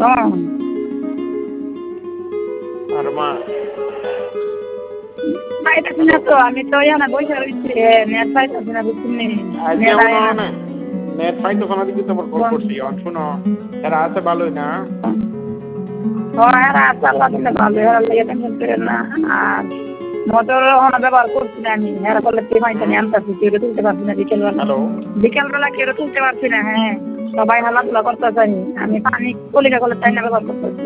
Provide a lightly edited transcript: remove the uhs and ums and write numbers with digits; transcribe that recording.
আর মা পাইতেছি না তো, আমি তো এখানে বসে রয়েছি, নেট পাইতেছি না, বুঝলি? নেট পাইতো না দিকে তোমার কল করছি। শোনো, এরা আছে ভালোই না? এরা আছে, আল্লাহ দিলে ভালো, এরা লেগে টেনশন করে না। আর মোটর ব্যবহার করছি না আমি, এরা বলে পাইতে নিয়ে আনতেছি, কেউ তুলতে পারছি না বিকেলবেলা। বিকেলবেলা কেউ তুলতে পারছি না। হ্যাঁ, সবাই হালাধুলা করতে চাই, আমি পানি কলিকা কলে চাই না ব্যবহার করতেছি।